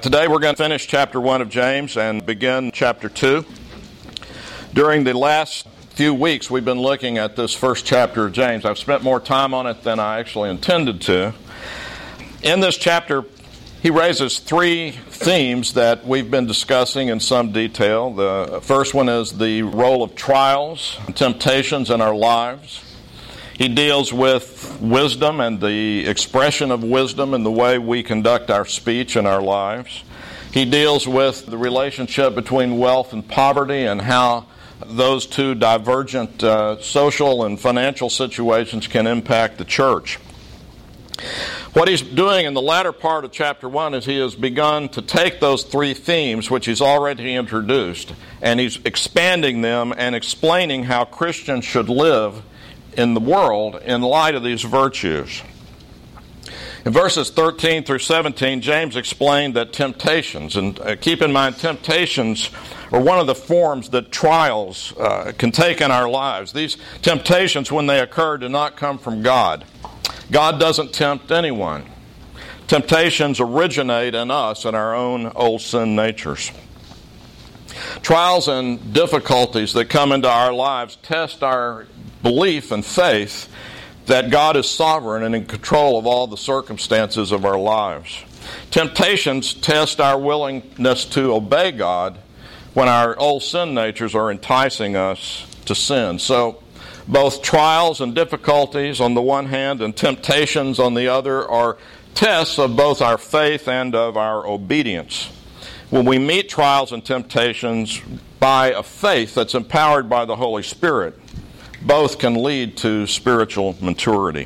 Today we're going to finish chapter 1 of James and begin chapter 2. During the last few weeks we've been looking at this first chapter of James. I've spent more time on it than I actually intended to. In this chapter he raises three themes that we've been discussing in some detail. The first one is the role of trials and temptations in our lives. He deals with wisdom and the expression of wisdom in the way we conduct our speech and our lives. He deals with the relationship between wealth and poverty and how those two divergent social and financial situations can impact the church. What he's doing in the latter part of chapter 1 is he has begun to take those three themes which he's already introduced, and he's expanding them and explaining how Christians should live in the world in light of these virtues. In verses 13 through 17, James explained that temptations, and keep in mind temptations are one of the forms that trials can take in our lives. These temptations, when they occur, do not come from God. God doesn't tempt anyone. Temptations originate in us, in our own old sin natures. Trials and difficulties that come into our lives test our belief and faith that God is sovereign and in control of all the circumstances of our lives. Temptations test our willingness to obey God when our old sin natures are enticing us to sin. So both trials and difficulties on the one hand and temptations on the other are tests of both our faith and of our obedience. When we meet trials and temptations by a faith that's empowered by the Holy Spirit, both can lead to spiritual maturity.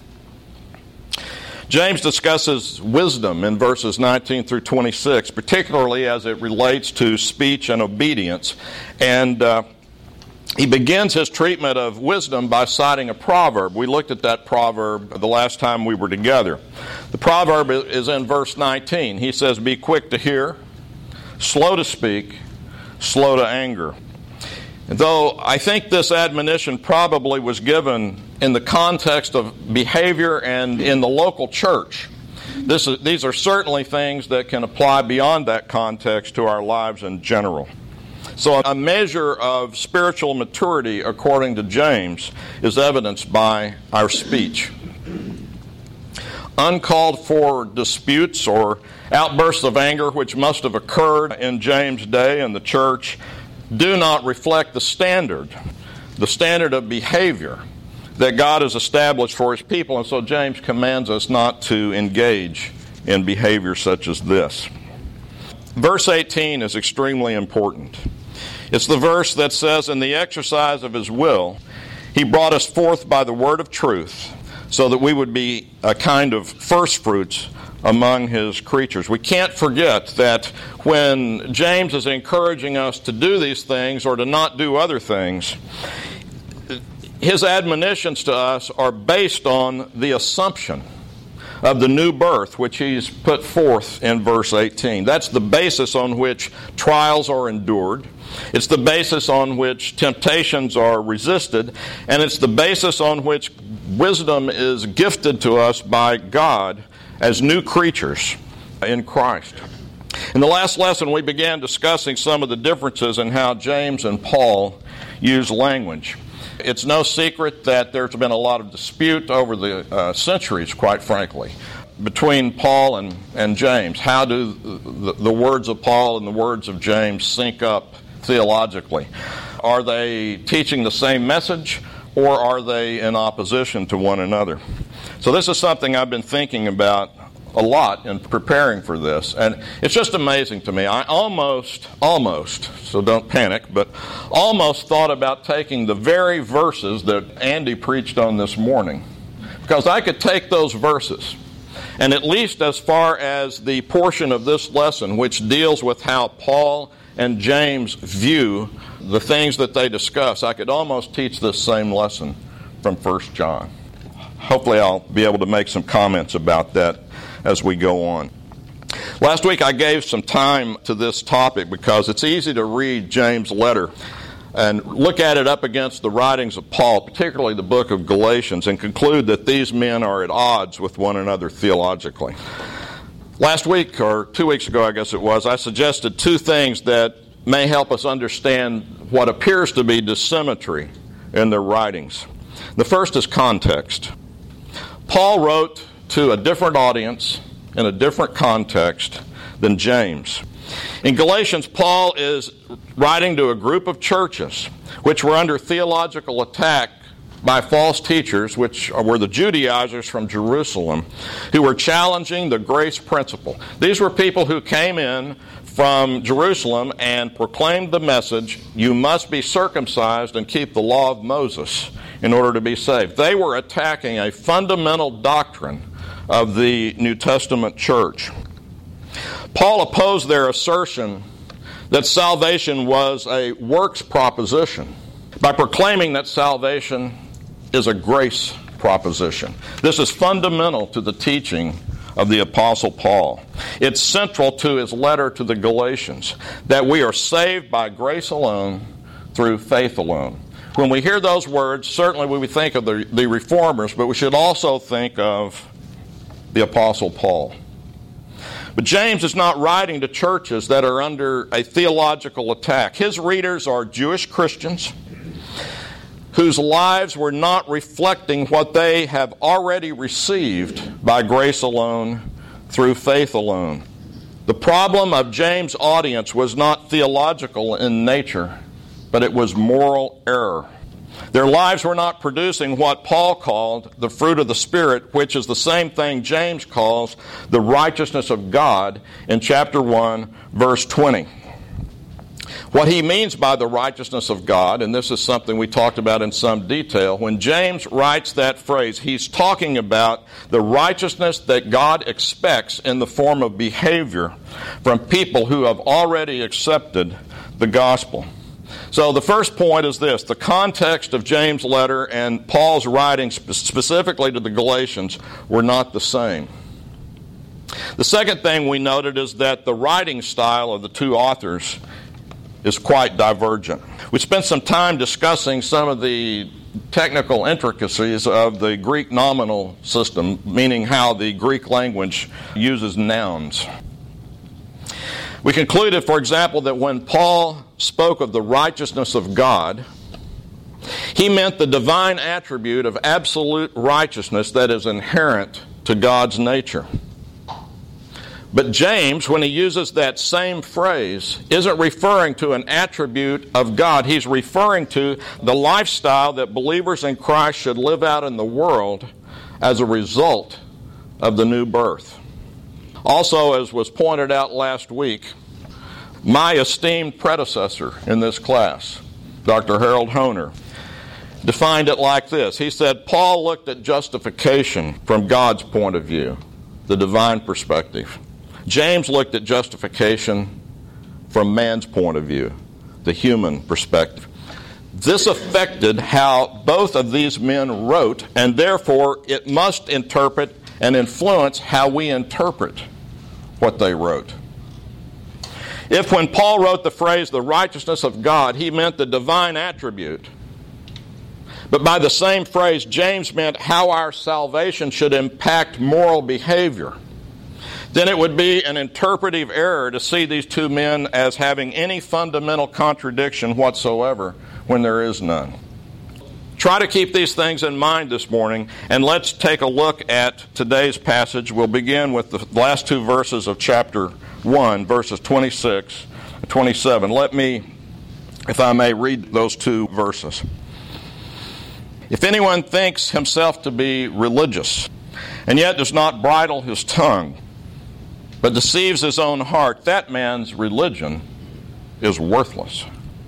James discusses wisdom in verses 19 through 26, particularly as it relates to speech and obedience. And he begins his treatment of wisdom by citing a proverb. We looked at that proverb the last time we were together. The proverb is in verse 19. He says, "Be quick to hear, slow to speak, slow to anger." Though I think this admonition probably was given in the context of behavior and in the local church, these are certainly things that can apply beyond that context to our lives in general. So a measure of spiritual maturity, according to James, is evidenced by our speech. Uncalled for disputes or outbursts of anger, which must have occurred in James' day in the church, do not reflect the standard of behavior that God has established for His people. And so James commands us not to engage in behavior such as this. Verse 18 is extremely important. It's the verse that says, "In the exercise of His will, He brought us forth by the word of truth, so that we would be a kind of first fruits among His creatures." We can't forget that when James is encouraging us to do these things or to not do other things, his admonitions to us are based on the assumption of the new birth which he's put forth in verse 18. That's the basis on which trials are endured. It's the basis on which temptations are resisted, and it's the basis on which wisdom is gifted to us by God as new creatures in Christ. In the last lesson, we began discussing some of the differences in how James and Paul use language. It's no secret that there's been a lot of dispute over the centuries, quite frankly, between Paul and James. How do the words of Paul and the words of James sync up theologically? Are they teaching the same message, or are they in opposition to one another? So this is something I've been thinking about a lot in preparing for this, and it's just amazing to me. I almost, so don't panic, but almost thought about taking the very verses that Andy preached on this morning, because I could take those verses, and at least as far as the portion of this lesson which deals with how Paul and James view the things that they discuss, I could almost teach this same lesson from 1 John. Hopefully I'll be able to make some comments about that as we go on. Last week I gave some time to this topic because it's easy to read James' letter and look at it up against the writings of Paul, particularly the book of Galatians, and conclude that these men are at odds with one another theologically. Last week, or 2 weeks ago, I guess it was, I suggested two things that may help us understand what appears to be dissymmetry in their writings. The first is context. Paul wrote to a different audience in a different context than James. In Galatians, Paul is writing to a group of churches which were under theological attack by false teachers, which were the Judaizers from Jerusalem, who were challenging the grace principle. These were people who came in from Jerusalem and proclaimed the message, you must be circumcised and keep the law of Moses in order to be saved. They were attacking a fundamental doctrine of the New Testament church. Paul opposed their assertion that salvation was a works proposition by proclaiming that salvation is a grace proposition. This is fundamental to the teaching of the Apostle Paul. It's central to his letter to the Galatians, that we are saved by grace alone, through faith alone. When we hear those words, certainly we think of the Reformers, but we should also think of the Apostle Paul. But James is not writing to churches that are under a theological attack. His readers are Jewish Christians whose lives were not reflecting what they have already received by grace alone, through faith alone. The problem of James' audience was not theological in nature, but it was moral error. Their lives were not producing what Paul called the fruit of the Spirit, which is the same thing James calls the righteousness of God in chapter 1, verse 20. What he means by the righteousness of God, and this is something we talked about in some detail, when James writes that phrase, he's talking about the righteousness that God expects in the form of behavior from people who have already accepted the gospel. So the first point is this: the context of James' letter and Paul's writing specifically to the Galatians were not the same. The second thing we noted is that the writing style of the two authors is quite divergent. We spent some time discussing some of the technical intricacies of the Greek nominal system, meaning how the Greek language uses nouns. We concluded, for example, that when Paul spoke of the righteousness of God, he meant the divine attribute of absolute righteousness that is inherent to God's nature. But James, when he uses that same phrase, isn't referring to an attribute of God. He's referring to the lifestyle that believers in Christ should live out in the world as a result of the new birth. Also, as was pointed out last week, my esteemed predecessor in this class, Dr. Harold Honer, defined it like this. He said, Paul looked at justification from God's point of view, the divine perspective. James looked at justification from man's point of view, the human perspective. This affected how both of these men wrote, and therefore it must interpret and influence how we interpret what they wrote. If when Paul wrote the phrase, the righteousness of God, he meant the divine attribute, but by the same phrase, James meant how our salvation should impact moral behavior, then it would be an interpretive error to see these two men as having any fundamental contradiction whatsoever when there is none. Try to keep these things in mind this morning, and let's take a look at today's passage. We'll begin with the last two verses of chapter 1, verses 26 and 27. Let me, if I may, read those two verses. If anyone thinks himself to be religious, and yet does not bridle his tongue, but deceives his own heart, that man's religion is worthless.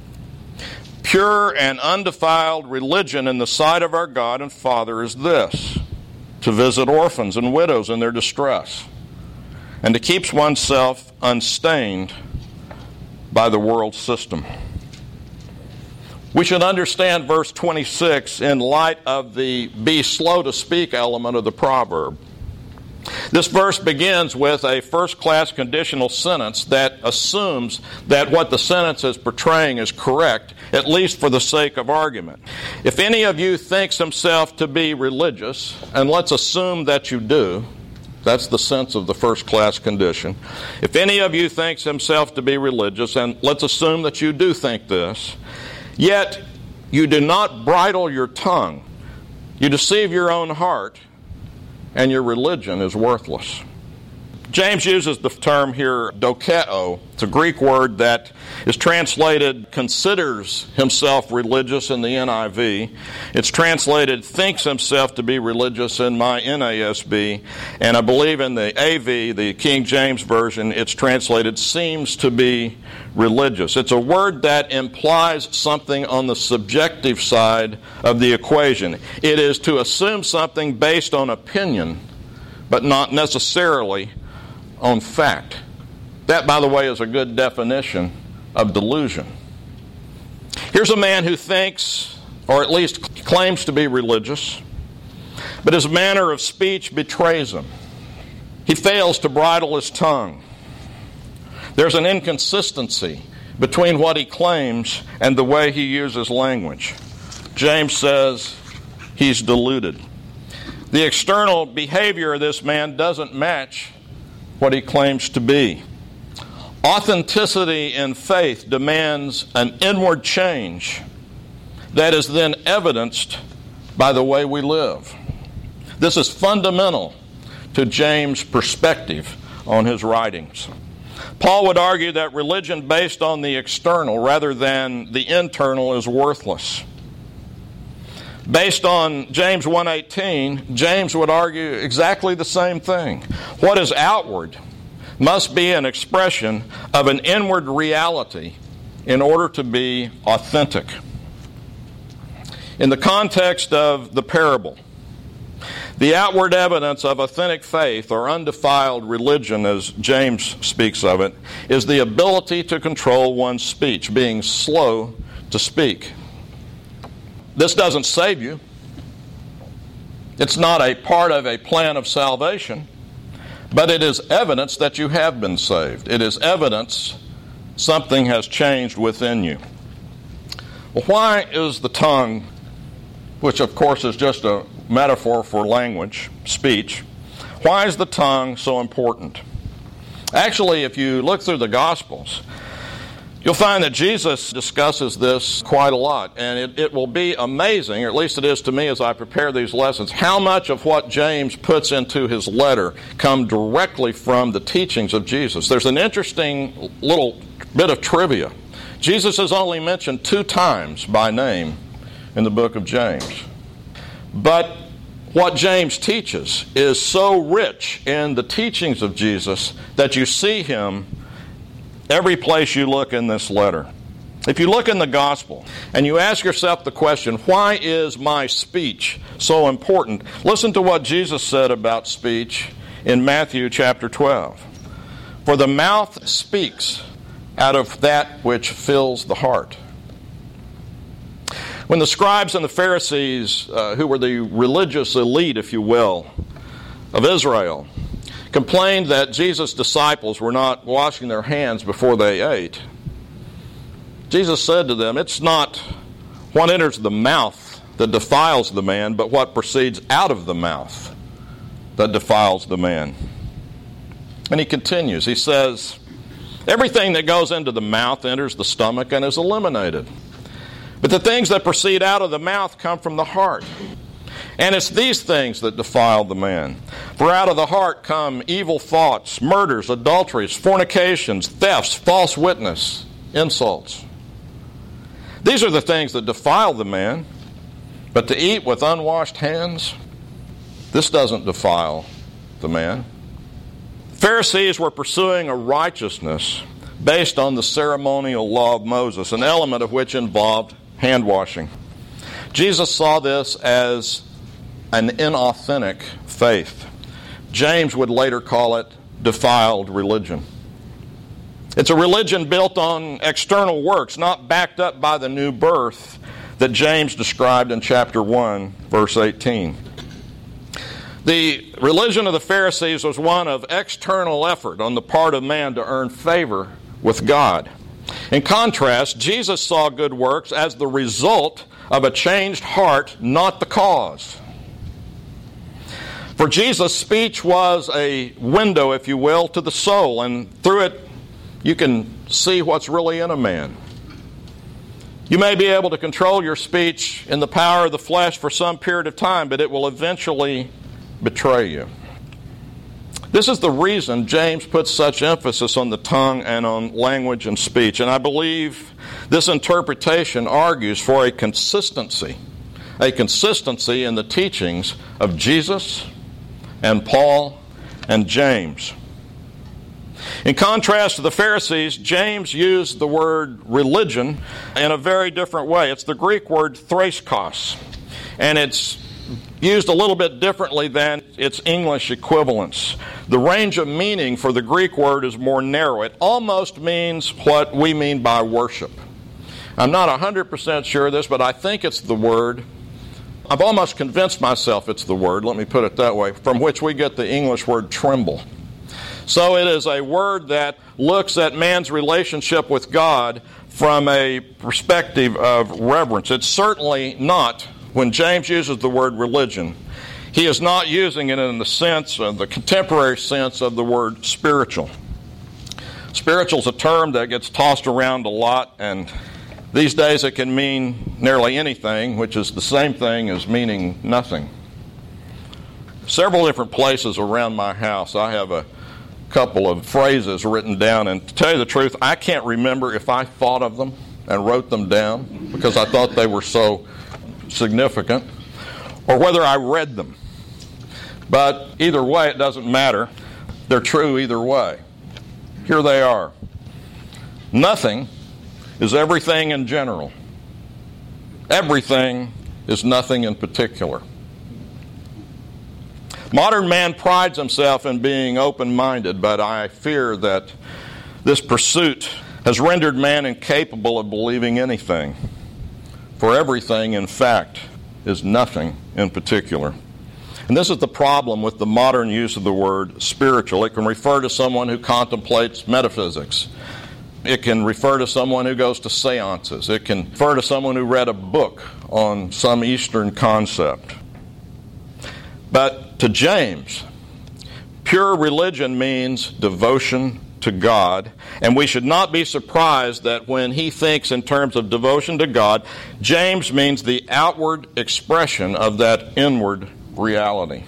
Pure and undefiled religion in the sight of our God and Father is this: to visit orphans and widows in their distress, and to keep oneself unstained by the world system. We should understand verse 26 in light of the be slow to speak element of the proverb. This verse begins with a first-class conditional sentence that assumes that what the sentence is portraying is correct, at least for the sake of argument. If any of you thinks himself to be religious, and let's assume that you do, That's the sense of the first-class condition. If any of you thinks himself to be religious, and let's assume that you do think this, yet you do not bridle your tongue, you deceive your own heart, and your religion is worthless. James uses the term here, dokeo. It's a Greek word that is translated considers himself religious in the NIV. It's translated thinks himself to be religious in my NASB. And I believe in the AV, the King James Version, it's translated seems to be religious. It's a word that implies something on the subjective side of the equation. It is to assume something based on opinion, but not necessarily on fact. That, by the way, is a good definition of delusion. Here's a man who thinks, or at least claims to be religious, but his manner of speech betrays him. He fails to bridle his tongue. There's an inconsistency between what he claims and the way he uses language. James says he's deluded. The external behavior of this man doesn't match what he claims to be. Authenticity in faith demands an inward change that is then evidenced by the way we live. This is fundamental to James' perspective on his writings. Paul would argue that religion based on the external rather than the internal is worthless. Based on James 1:18, James would argue exactly the same thing. What is outward must be an expression of an inward reality in order to be authentic. In the context of the parable, the outward evidence of authentic faith or undefiled religion, as James speaks of it, is the ability to control one's speech, being slow to speak. This doesn't save you. It's not a part of a plan of salvation, but it is evidence that you have been saved. It is evidence something has changed within you. Well, why is the tongue, which of course is just a metaphor for language, speech, why is the tongue so important? Actually, if you look through the Gospels, you'll find that Jesus discusses this quite a lot, and it will be amazing, or at least it is to me as I prepare these lessons, how much of what James puts into his letter come directly from the teachings of Jesus. There's an interesting little bit of trivia. Jesus is only mentioned 2 times by name in the book of James. But what James teaches is so rich in the teachings of Jesus that you see him every place you look in this letter. If you look in the gospel and you ask yourself the question, why is my speech so important? Listen to what Jesus said about speech in Matthew chapter 12. For the mouth speaks out of that which fills the heart. When the scribes and the Pharisees, who were the religious elite, if you will, of Israel, complained that Jesus' disciples were not washing their hands before they ate, Jesus said to them, it's not what enters the mouth that defiles the man, but what proceeds out of the mouth that defiles the man. And he continues, he says, everything that goes into the mouth enters the stomach and is eliminated. But the things that proceed out of the mouth come from the heart. And it's these things that defile the man. For out of the heart come evil thoughts, murders, adulteries, fornications, thefts, false witness, insults. These are the things that defile the man. But to eat with unwashed hands, this doesn't defile the man. Pharisees were pursuing a righteousness based on the ceremonial law of Moses, an element of which involved hand washing. Jesus saw this as an inauthentic faith. James would later call it defiled religion. It's a religion built on external works, not backed up by the new birth that James described in chapter 1, verse 18. The religion of the Pharisees was one of external effort on the part of man to earn favor with God. In contrast, Jesus saw good works as the result of a changed heart, not the cause. For Jesus, speech was a window, if you will, to the soul, and through it you can see what's really in a man. You may be able to control your speech in the power of the flesh for some period of time, but it will eventually betray you. This is the reason James puts such emphasis on the tongue and on language and speech. And I believe this interpretation argues for a consistency in the teachings of Jesus and Paul and James. In contrast to the Pharisees, James used the word religion in a very different way. It's the Greek word thraskos, and it's used a little bit differently than its English equivalents. The range of meaning for the Greek word is more narrow. It almost means what we mean by worship. I'm not 100% sure of this, but I think it's the word. I've almost convinced myself it's the word, let me put it that way, from which we get the English word tremble. So it is a word that looks at man's relationship with God from a perspective of reverence. It's certainly not, when James uses the word religion, he is not using it in the sense, the contemporary sense of the word spiritual. Spiritual is a term that gets tossed around a lot, and these days it can mean nearly anything, which is the same thing as meaning nothing. Several different places around my house, I have a couple of phrases written down, and to tell you the truth, I can't remember if I thought of them and wrote them down because I thought they were so significant, or whether I read them. But either way, it doesn't matter. They're true either way. Here they are. Nothing is everything in general. Everything is nothing in particular. Modern man prides himself in being open-minded, but I fear that this pursuit has rendered man incapable of believing anything. For everything, in fact, is nothing in particular. And this is the problem with the modern use of the word spiritual. It can refer to someone who contemplates metaphysics. It can refer to someone who goes to seances. It can refer to someone who read a book on some Eastern concept. But to James, pure religion means devotion to God, and we should not be surprised that when he thinks in terms of devotion to God, James means the outward expression of that inward reality.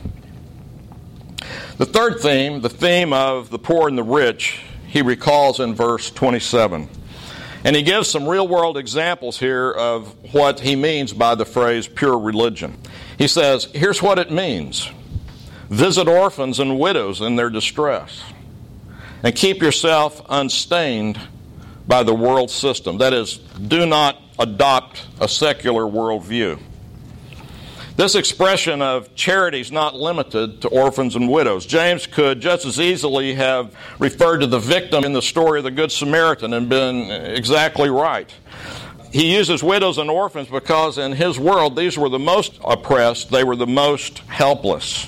The third theme, the theme of the poor and the rich, he recalls in verse 27. And he gives some real-world examples here of what he means by the phrase pure religion. He says, here's what it means. Visit orphans and widows in their distress, and keep yourself unstained by the world system. That is, do not adopt a secular worldview. This expression of charity is not limited to orphans and widows. James could just as easily have referred to the victim in the story of the Good Samaritan and been exactly right. He uses widows and orphans because in his world these were the most oppressed, they were the most helpless.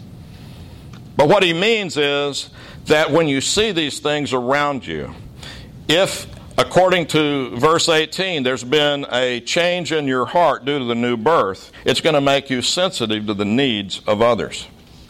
But what he means is that when you see these things around you, if, according to verse 18, there's been a change in your heart due to the new birth, it's going to make you sensitive to the needs of others.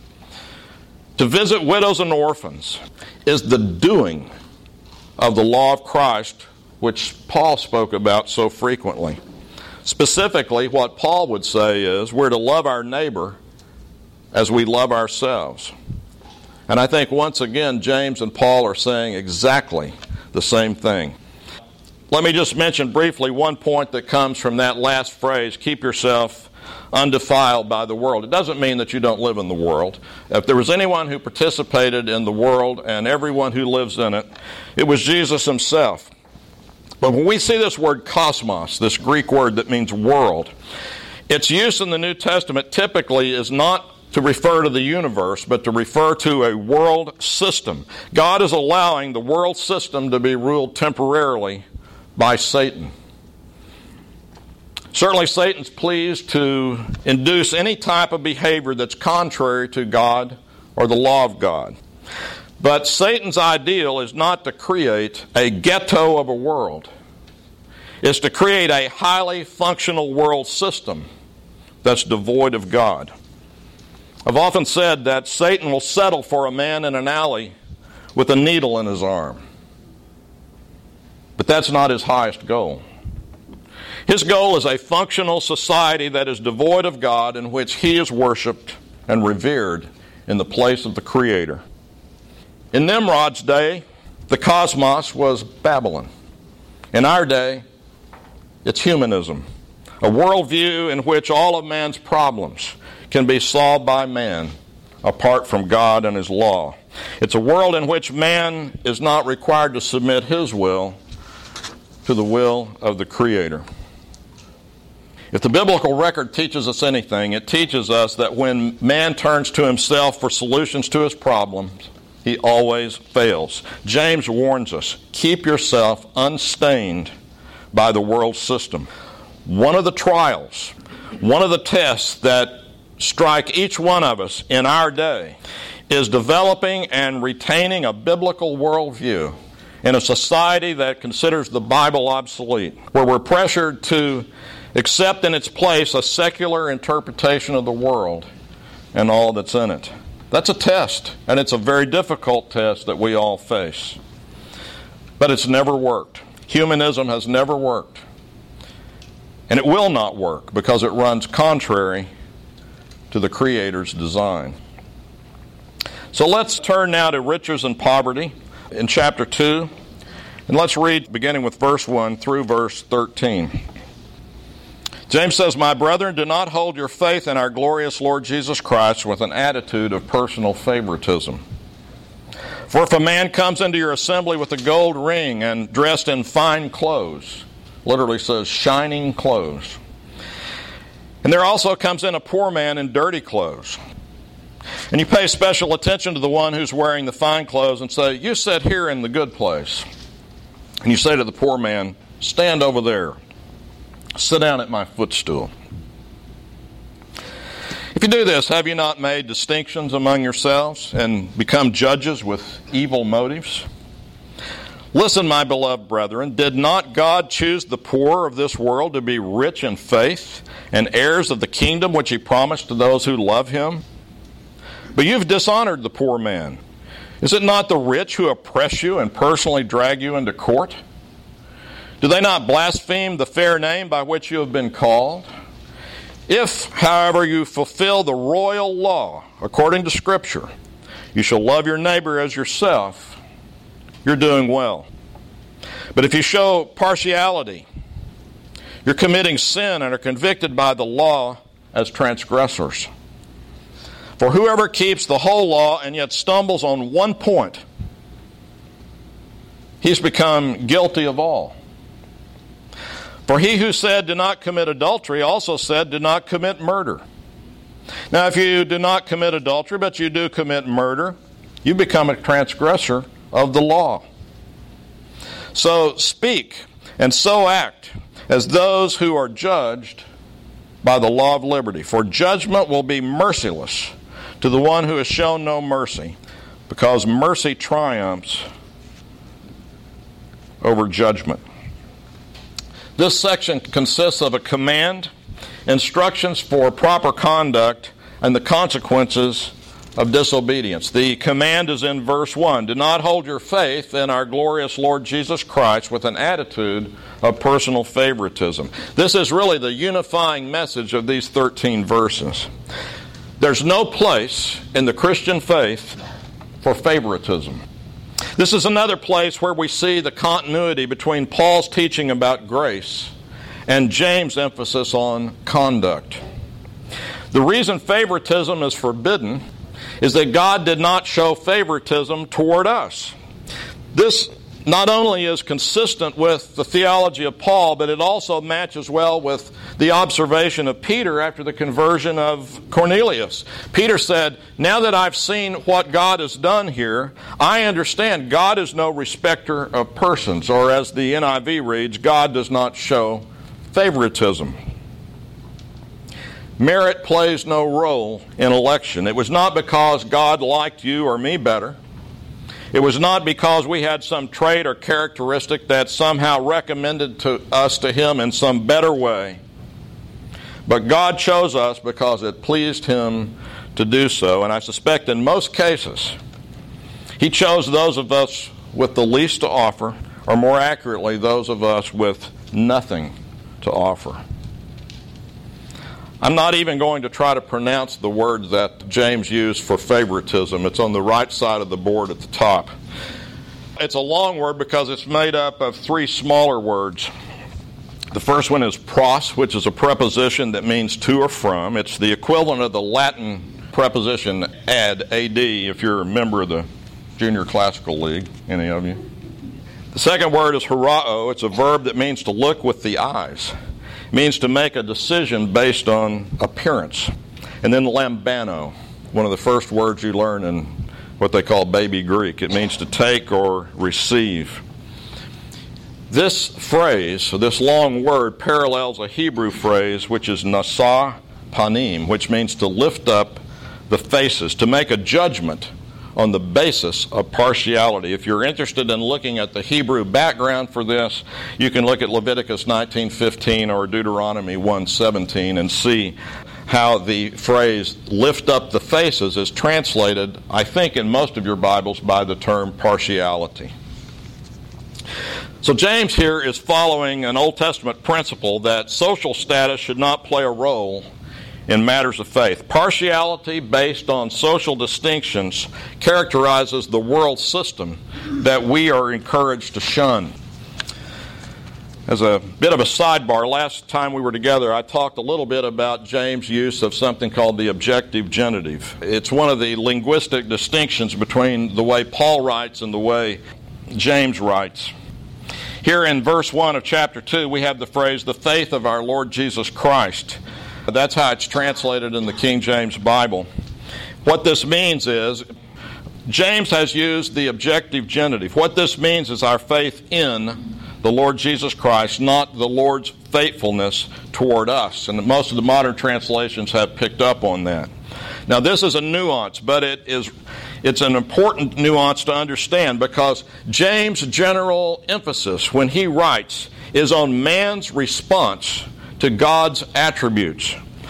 To visit widows and orphans is the doing of the law of Christ, which Paul spoke about so frequently. Specifically, what Paul would say is we're to love our neighbor as we love ourselves. And I think once again, James and Paul are saying exactly the same thing. Let me just mention briefly one point that comes from that last phrase, keep yourself undefiled by the world. It doesn't mean that you don't live in the world. If there was anyone who participated in the world and everyone who lives in it, it was Jesus himself. But when we see this word cosmos, this Greek word that means world, its use in the New Testament typically is not to refer to the universe, but to refer to a world system. God is allowing the world system to be ruled temporarily by Satan. Certainly Satan's pleased to induce any type of behavior that's contrary to God or the law of God. But Satan's ideal is not to create a ghetto of a world. It's to create a highly functional world system that's devoid of God. I've often said that Satan will settle for a man in an alley with a needle in his arm. But that's not his highest goal. His goal is a functional society that is devoid of God, in which he is worshiped and revered in the place of the Creator. In Nimrod's day, the cosmos was Babylon. In our day, it's humanism, a worldview in which all of man's problems can be solved by man apart from God and his law. It's a world in which man is not required to submit his will to the will of the Creator. If the biblical record teaches us anything, it teaches us that when man turns to himself for solutions to his problems, he always fails. James warns us, keep yourself unstained by the world system. One of the trials, one of the tests that strike each one of us in our day is developing and retaining a biblical worldview in a society that considers the Bible obsolete, where we're pressured to accept in its place a secular interpretation of the world and all that's in it. That's a test, and it's a very difficult test that we all face. But it's never worked. Humanism has never worked. And it will not work because it runs contrary to the Creator's design. So let's turn now to riches and poverty in chapter 2. And let's read beginning with verse 1 through verse 13. James says, "My brethren, do not hold your faith in our glorious Lord Jesus Christ with an attitude of personal favoritism. For if a man comes into your assembly with a gold ring and dressed in fine clothes," literally says shining clothes, "and there also comes in a poor man in dirty clothes, and you pay special attention to the one who's wearing the fine clothes and say, 'You sit here in the good place,' and you say to the poor man, 'Stand over there. Sit down at my footstool.' If you do this, have you not made distinctions among yourselves and become judges with evil motives? Listen, my beloved brethren, did not God choose the poor of this world to be rich in faith and heirs of the kingdom which he promised to those who love him? But you've dishonored the poor man. Is it not the rich who oppress you and personally drag you into court? Do they not blaspheme the fair name by which you have been called? If, however, you fulfill the royal law according to Scripture, you shall love your neighbor as yourself, you're doing well. But if you show partiality, you're committing sin and are convicted by the law as transgressors. For whoever keeps the whole law and yet stumbles on one point, he's become guilty of all. For he who said, 'Do not commit adultery,' also said, 'Do not commit murder.' Now if you do not commit adultery, but you do commit murder, you become a transgressor of the law. So speak and so act as those who are judged by the law of liberty. For judgment will be merciless to the one who has shown no mercy, because mercy triumphs over judgment." This section consists of a command, instructions for proper conduct, and the consequences of disobedience. The command is in verse 1. Do not hold your faith in our glorious Lord Jesus Christ with an attitude of personal favoritism. This is really the unifying message of these 13 verses. There's no place in the Christian faith for favoritism. This is another place where we see the continuity between Paul's teaching about grace and James' emphasis on conduct. The reason favoritism is forbidden is that God did not show favoritism toward us. This not only is consistent with the theology of Paul, but it also matches well with the observation of Peter after the conversion of Cornelius. Peter said, "Now that I've seen what God has done here, I understand God is no respecter of persons," or as the NIV reads, God does not show favoritism. Merit plays no role in election. It was not because God liked you or me better. It was not because we had some trait or characteristic that somehow recommended to us to Him in some better way. But God chose us because it pleased Him to do so, and I suspect in most cases he chose those of us with the least to offer, or more accurately, those of us with nothing to offer. I'm not even going to try to pronounce the word that James used for favoritism. It's on the right side of the board at the top. It's a long word because it's made up of three smaller words. The first one is pros, which is a preposition that means to or from. It's the equivalent of the Latin preposition ad, if you're a member of the Junior Classical League, any of you. The second word is horao. It's a verb that means to look with the eyes. It means to make a decision based on appearance. And then lambano, one of the first words you learn in what they call baby Greek. It means to take or receive. This phrase, this long word, parallels a Hebrew phrase which is nasa panim, which means to lift up the faces, to make a judgment on the basis of partiality. If you're interested in looking at the Hebrew background for this, you can look at Leviticus 19:15 or Deuteronomy 1:17 and see how the phrase lift up the faces is translated, I think in most of your Bibles, by the term partiality. So James here is following an Old Testament principle that social status should not play a role in matters of faith. Partiality based on social distinctions characterizes the world system that we are encouraged to shun. As a bit of a sidebar, last time we were together, I talked a little bit about James' use of something called the objective genitive. It's one of the linguistic distinctions between the way Paul writes and the way James writes. Here in verse 1 of chapter 2, we have the phrase, the faith of our Lord Jesus Christ. That's how it's translated in the King James Bible. What this means is, James has used the objective genitive. What this means is our faith in the Lord Jesus Christ, not the Lord's faithfulness toward us. And most of the modern translations have picked up on that. Now this is a nuance, but it's an important nuance to understand because James' general emphasis when he writes is on man's response to God's attributes.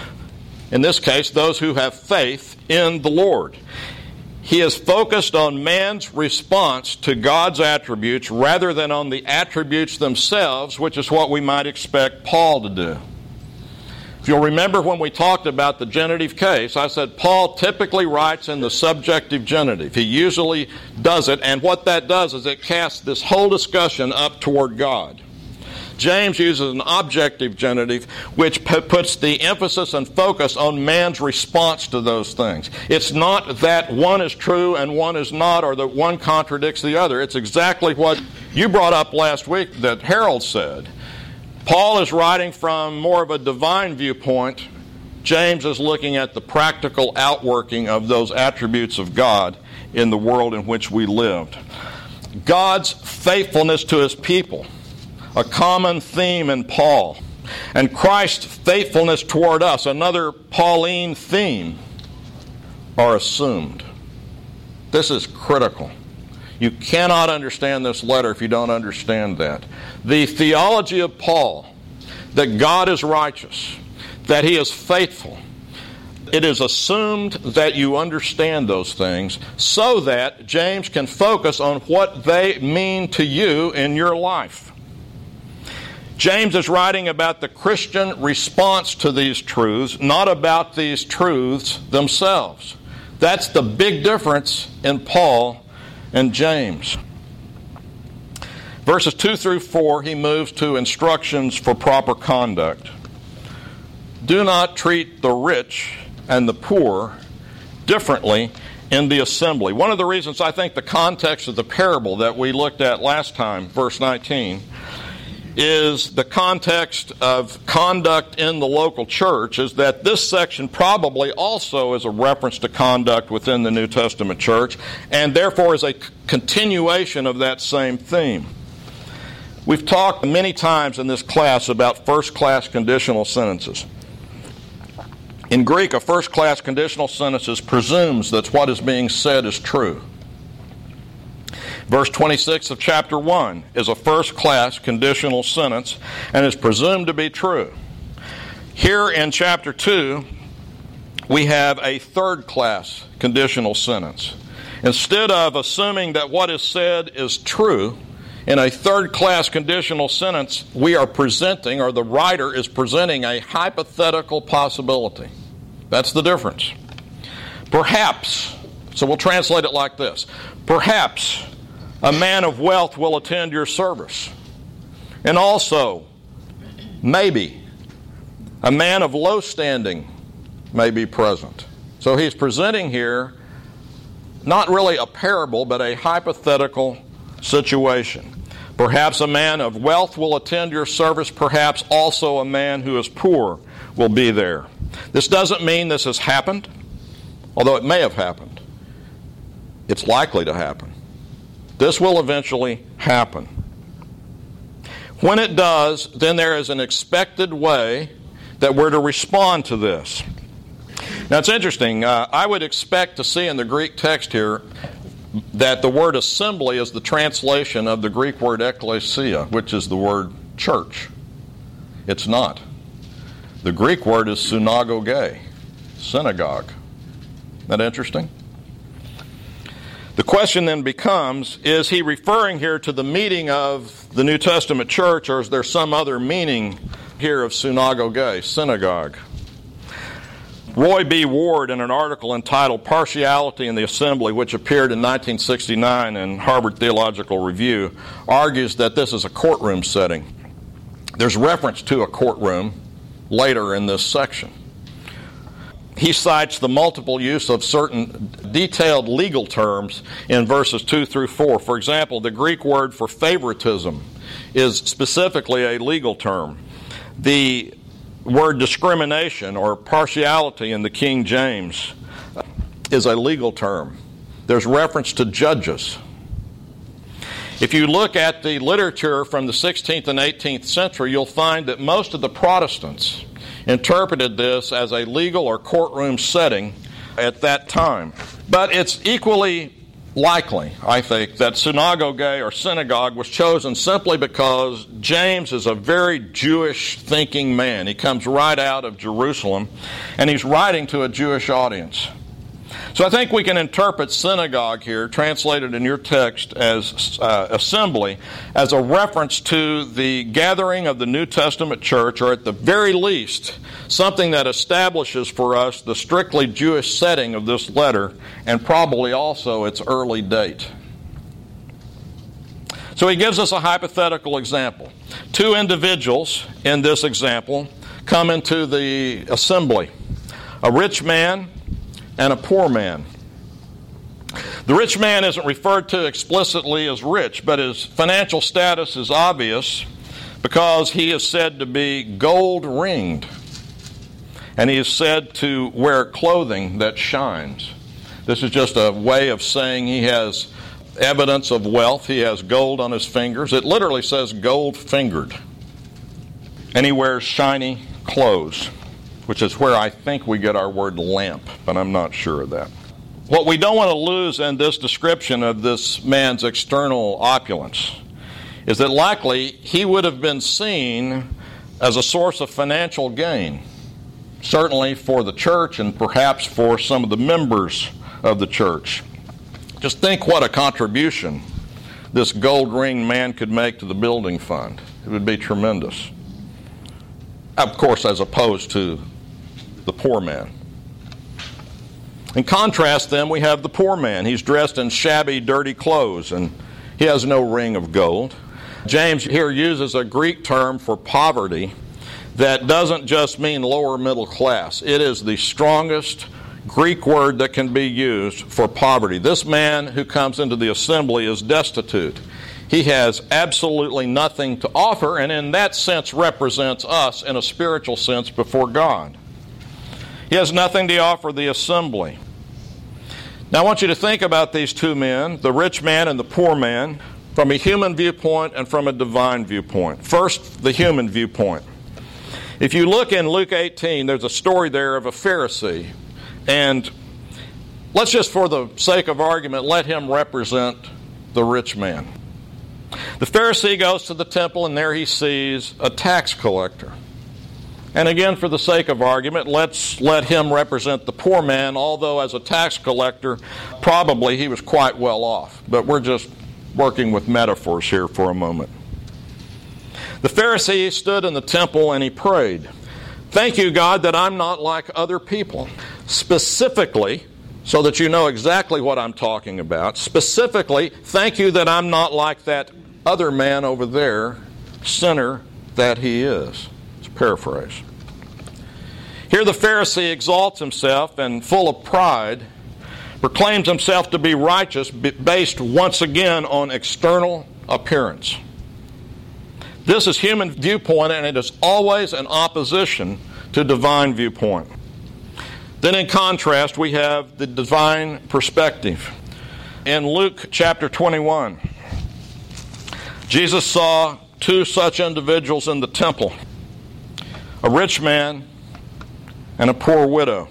In this case, those who have faith in the Lord. He is focused on man's response to God's attributes rather than on the attributes themselves, which is what we might expect Paul to do. If you'll remember when we talked about the genitive case, I said Paul typically writes in the subjective genitive. He usually does it, and what that does is it casts this whole discussion up toward God. James uses an objective genitive which puts the emphasis and focus on man's response to those things. It's not that one is true and one is not, or that one contradicts the other. It's exactly what you brought up last week that Harold said. Paul is writing from more of a divine viewpoint. James is looking at the practical outworking of those attributes of God in the world in which we lived. God's faithfulness to his people, a common theme in Paul, and Christ's faithfulness toward us, another Pauline theme, are assumed. This is critical. You cannot understand this letter if you don't understand that. The theology of Paul, that God is righteous, that he is faithful, it is assumed that you understand those things so that James can focus on what they mean to you in your life. James is writing about the Christian response to these truths, not about these truths themselves. That's the big difference in Paul and James. Verses 2 through 4, he moves to instructions for proper conduct. Do not treat the rich and the poor differently in the assembly. One of the reasons I think the context of the parable that we looked at last time, verse 19, is the context of conduct in the local church, is that this section probably also is a reference to conduct within the New Testament church, and therefore is a continuation of that same theme. We've talked many times in this class about first-class conditional sentences. In Greek, a first-class conditional sentence presumes that what is being said is true. Verse 26 of chapter 1 is a first-class conditional sentence and is presumed to be true. Here in chapter 2, we have a third-class conditional sentence. Instead of assuming that what is said is true, in a third-class conditional sentence, we are presenting, or the writer is presenting, a hypothetical possibility. That's the difference. Perhaps, so we'll translate it like this. Perhaps a man of wealth will attend your service. And also, maybe a man of low standing may be present. So he's presenting here not really a parable, but a hypothetical situation. Perhaps a man of wealth will attend your service. Perhaps also a man who is poor will be there. This doesn't mean this has happened, although it may have happened. It's likely to happen. This will eventually happen. When it does, then there is an expected way that we're to respond to this. Now it's interesting. I would expect to see in the Greek text here that the word assembly is the translation of the Greek word ekklesia, which is the word church. It's not. The Greek word is synagoge, synagogue. Isn't that interesting? The question then becomes, is he referring here to the meeting of the New Testament church, or is there some other meaning here of synagoge, synagogue? Roy B. Ward, in an article entitled Partiality in the Assembly, which appeared in 1969 in Harvard Theological Review, argues that this is a courtroom setting. There's reference to a courtroom later in this section. He cites the multiple use of certain detailed legal terms in verses 2 through 4. For example, the Greek word for favoritism is specifically a legal term. The word discrimination or partiality in the King James is a legal term. There's reference to judges. If you look at the literature from the 16th and 18th century, you'll find that most of the Protestants interpreted this as a legal or courtroom setting at that time. But it's equally likely, I think, that synagogue or synagogue was chosen simply because James is a very Jewish-thinking man. He comes right out of Jerusalem, and he's writing to a Jewish audience. So I think we can interpret synagogue here, translated in your text as assembly, as a reference to the gathering of the New Testament church, or at the very least, something that establishes for us the strictly Jewish setting of this letter, and probably also its early date. So he gives us a hypothetical example. Two individuals in this example come into the assembly, a rich man and a poor man. The rich man isn't referred to explicitly as rich, but his financial status is obvious because he is said to be gold-ringed, and he is said to wear clothing that shines. This is just a way of saying he has evidence of wealth. He has gold on his fingers. It literally says gold-fingered. And he wears shiny clothes, which is where I think we get our word lamp, but I'm not sure of that. What we don't want to lose in this description of this man's external opulence is that likely he would have been seen as a source of financial gain, certainly for the church and perhaps for some of the members of the church. Just think what a contribution this gold-ringed man could make to the building fund. It would be tremendous. Of course, as opposed to the poor man. In contrast, then, we have the poor man. He's dressed in shabby, dirty clothes, and he has no ring of gold. James here uses a Greek term for poverty that doesn't just mean lower middle class. It is the strongest Greek word that can be used for poverty. This man who comes into the assembly is destitute. He has absolutely nothing to offer, and in that sense represents us in a spiritual sense before God. He has nothing to offer the assembly. Now I want you to think about these two men, the rich man and the poor man, from a human viewpoint and from a divine viewpoint. First, the human viewpoint. If you look in Luke 18, there's a story there of a Pharisee. And let's just, for the sake of argument, let him represent the rich man. The Pharisee goes to the temple, and there he sees a tax collector. And again, for the sake of argument, let's let him represent the poor man, although as a tax collector, probably he was quite well off. But we're just working with metaphors here for a moment. The Pharisee stood in the temple and he prayed, "Thank you, God, that I'm not like other people." Specifically, so that you know exactly what I'm talking about, specifically, thank you that I'm not like that other man over there, sinner that he is. It's a paraphrase. Here the Pharisee exalts himself and, full of pride, proclaims himself to be righteous based once again on external appearance. This is human viewpoint, and it is always in opposition to divine viewpoint. Then in contrast, we have the divine perspective. In Luke chapter 21, Jesus saw two such individuals in the temple, a rich man and a poor widow.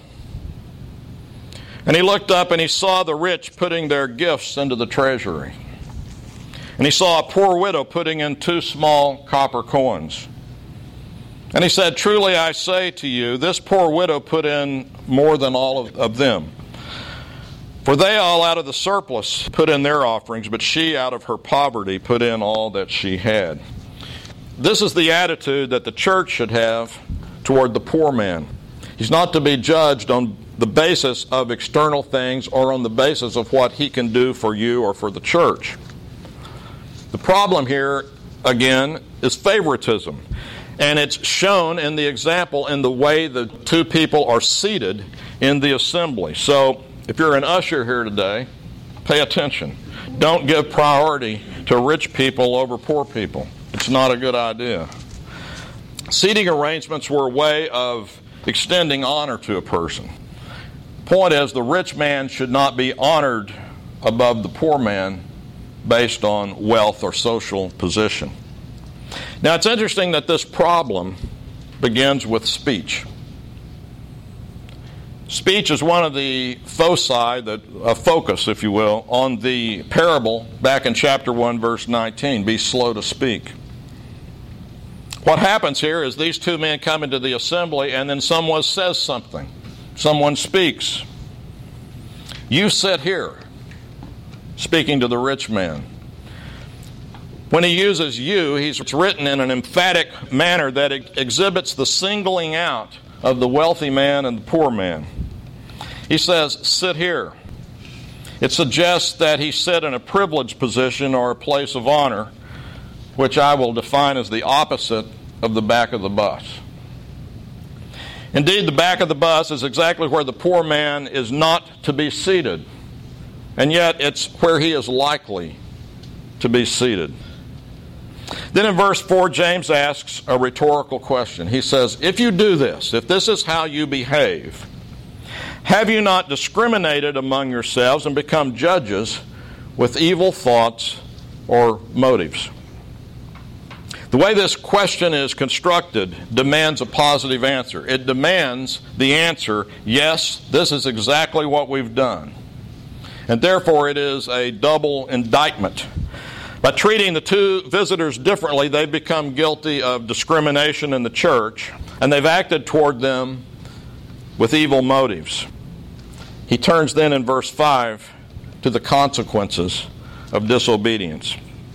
And he looked up and he saw the rich putting their gifts into the treasury. And he saw a poor widow putting in 2 small copper coins. And he said, "Truly I say to you, this poor widow put in more than all of them. For they all out of the surplus put in their offerings, but she out of her poverty put in all that she had." This is the attitude that the church should have toward the poor man. He's not to be judged on the basis of external things or on the basis of what he can do for you or for the church. The problem here, again, is favoritism. And it's shown in the example in the way the two people are seated in the assembly. So if you're an usher here today, pay attention. Don't give priority to rich people over poor people. It's not a good idea. Seating arrangements were a way of extending honor to a person. Point is, the rich man should not be honored above the poor man based on wealth or social position. Now, it's interesting that this problem begins with speech. Speech is one of the foci, a focus, if you will, on the parable back in chapter 1, verse 19, "Be slow to speak." What happens here is these two men come into the assembly and then someone says something. Someone speaks. "You sit here," speaking to the rich man. When he uses "you," he's written in an emphatic manner that exhibits the singling out of the wealthy man and the poor man. He says, "Sit here." It suggests that he sit in a privileged position or a place of honor, which I will define as the opposite of the back of the bus. Indeed, the back of the bus is exactly where the poor man is not to be seated, and yet it's where he is likely to be seated. Then in verse 4, James asks a rhetorical question. He says, "If you do this, if this is how you behave, have you not discriminated among yourselves and become judges with evil thoughts or motives?" The way this question is constructed demands a positive answer. It demands the answer, yes, this is exactly what we've done. And therefore it is a double indictment. By treating the two visitors differently, they've become guilty of discrimination in the church, and they've acted toward them with evil motives. He turns then in verse 5 to the consequences of disobedience.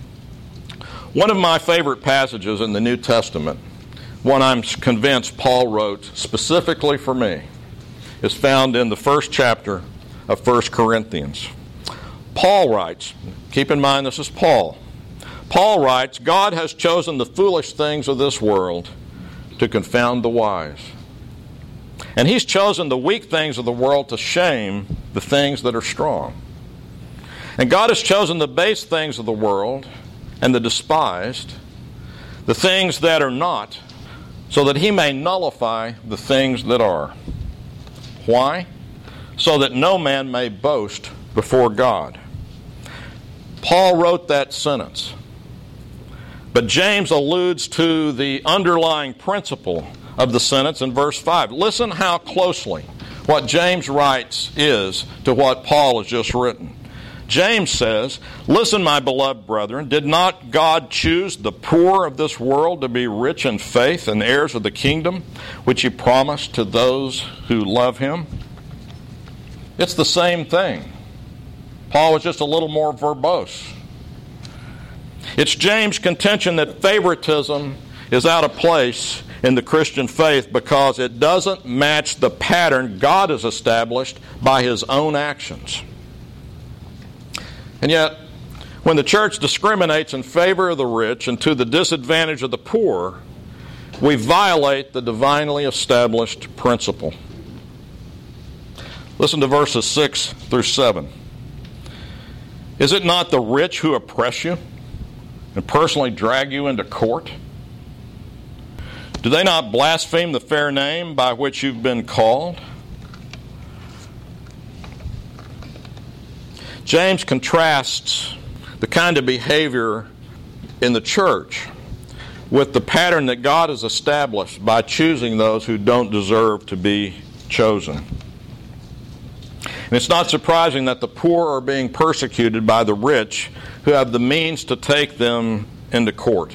One of my favorite passages in the New Testament, one I'm convinced Paul wrote specifically for me, is found in the first chapter of 1 Corinthians. Paul writes, keep in mind this is Paul. Paul writes, "God has chosen the foolish things of this world to confound the wise. And he's chosen the weak things of the world to shame the things that are strong. And God has chosen the base things of the world and the despised, the things that are not, so that he may nullify the things that are." Why? So that no man may boast before God. Paul wrote that sentence. But James alludes to the underlying principle of the sentence in verse 5. Listen how closely what James writes is to what Paul has just written. James says, "Listen, my beloved brethren, did not God choose the poor of this world to be rich in faith and heirs of the kingdom, which he promised to those who love him?" It's the same thing. Paul was just a little more verbose. It's James' contention that favoritism is out of place in the Christian faith because it doesn't match the pattern God has established by his own actions. And yet, when the church discriminates in favor of the rich and to the disadvantage of the poor, we violate the divinely established principle. Listen to verses 6 through 7. "Is it not the rich who oppress you and personally drag you into court? Do they not blaspheme the fair name by which you've been called?" James contrasts the kind of behavior in the church with the pattern that God has established by choosing those who don't deserve to be chosen. And it's not surprising that the poor are being persecuted by the rich who have the means to take them into court.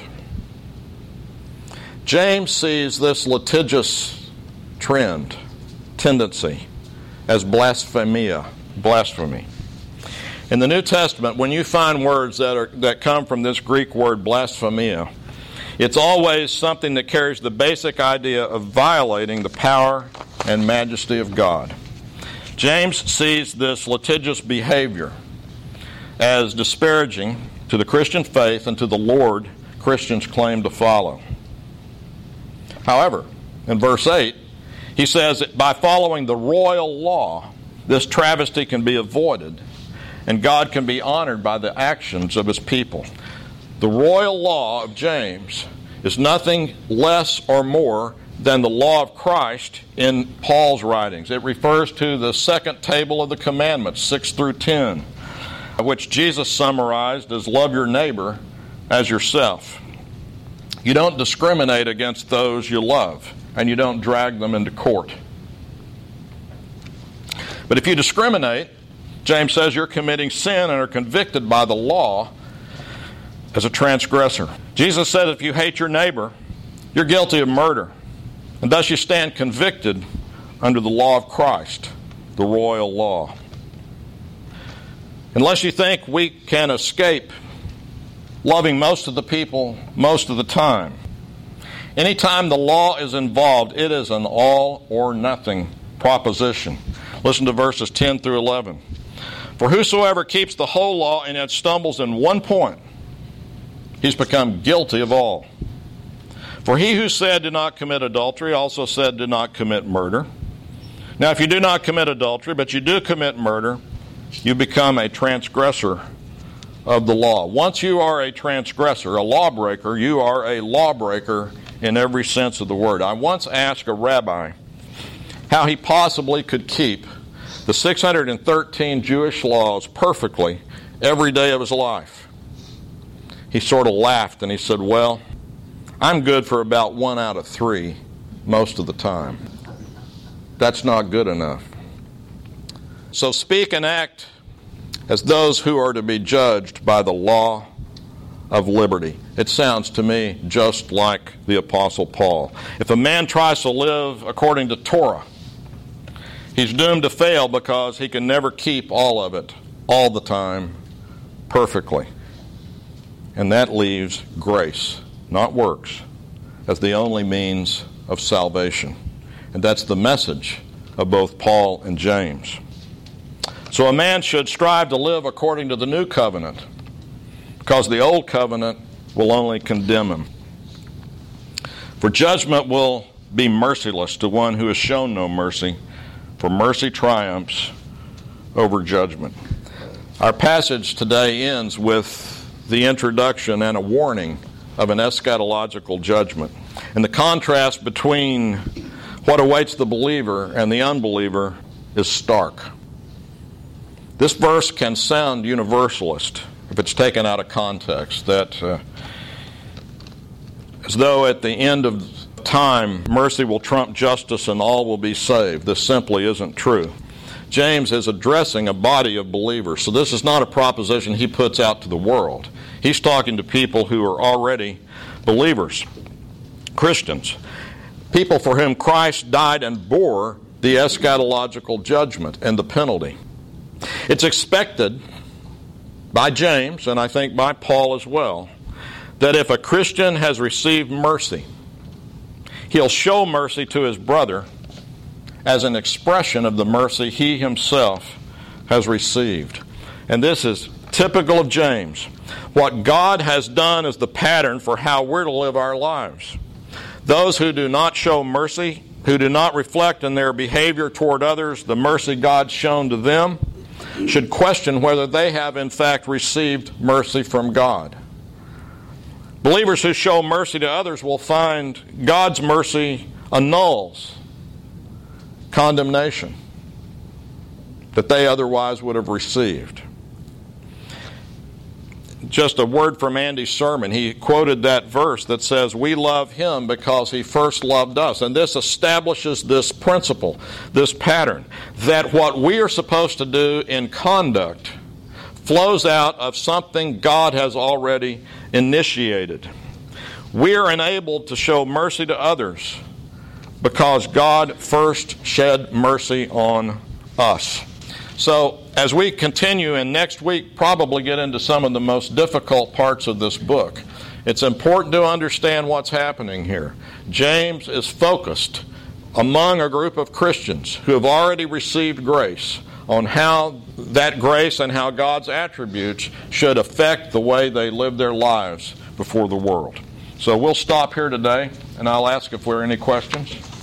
James sees this litigious tendency, as blasphemy. In the New Testament, when you find words that come from this Greek word blasphemia, it's always something that carries the basic idea of violating the power and majesty of God. James sees this litigious behavior as disparaging to the Christian faith and to the Lord Christians claim to follow. However, in verse 8, he says that by following the royal law, this travesty can be avoided, and God can be honored by the actions of his people. The royal law of James is nothing less or more than the law of Christ in Paul's writings. It refers to the second table of the commandments, 6 through 10, which Jesus summarized as love your neighbor as yourself. You don't discriminate against those you love, and you don't drag them into court. But if you discriminate, James says you're committing sin and are convicted by the law as a transgressor. Jesus said if you hate your neighbor, you're guilty of murder, and thus you stand convicted under the law of Christ, the royal law. Unless you think we can escape loving most of the people most of the time, anytime the law is involved, it is an all or nothing proposition. Listen to verses 10 through 11. "For whosoever keeps the whole law and yet stumbles in one point, he's become guilty of all. For he who said, 'Do not commit adultery,' also said, 'Do not commit murder.' Now if you do not commit adultery, but you do commit murder, you become a transgressor of the law." Once you are a transgressor, a lawbreaker, you are a lawbreaker in every sense of the word. I once asked a rabbi how he possibly could keep the 613 Jewish laws perfectly every day of his life. He sort of laughed and he said, "Well, I'm good for about 1 out of 3 most of the time." That's not good enough. So speak and act as those who are to be judged by the law of liberty. It sounds to me just like the Apostle Paul. If a man tries to live according to Torah, he's doomed to fail because he can never keep all of it all the time perfectly. And that leaves grace, not works, as the only means of salvation. And that's the message of both Paul and James. So a man should strive to live according to the new covenant, because the old covenant will only condemn him. For judgment will be merciless to one who has shown no mercy, for mercy triumphs over judgment. Our passage today ends with the introduction and a warning of an eschatological judgment. And the contrast between what awaits the believer and the unbeliever is stark. This verse can sound universalist if it's taken out of context, that as though at the end of time mercy will trump justice and all will be saved. This simply isn't true. James is addressing a body of believers. So this is not a proposition he puts out to the world. He's talking to people who are already believers, Christians, people for whom Christ died and bore the eschatological judgment and the penalty. It's expected by James, and I think by Paul as well, that if a Christian has received mercy, he'll show mercy to his brother as an expression of the mercy he himself has received. And this is typical of James. What God has done is the pattern for how we're to live our lives. Those who do not show mercy, who do not reflect in their behavior toward others the mercy God's shown to them, should question whether they have in fact received mercy from God. Believers who show mercy to others will find God's mercy annuls condemnation that they otherwise would have received. Just a word from Andy's sermon. He quoted that verse that says, "We love him because he first loved us." And this establishes this principle, this pattern, that what we are supposed to do in conduct flows out of something God has already initiated. We are enabled to show mercy to others because God first shed mercy on us. So, as we continue, and next week probably get into some of the most difficult parts of this book, it's important to understand what's happening here. James is focused among a group of Christians who have already received grace on how that grace and how God's attributes should affect the way they live their lives before the world. So we'll stop here today, and I'll ask if there are any questions.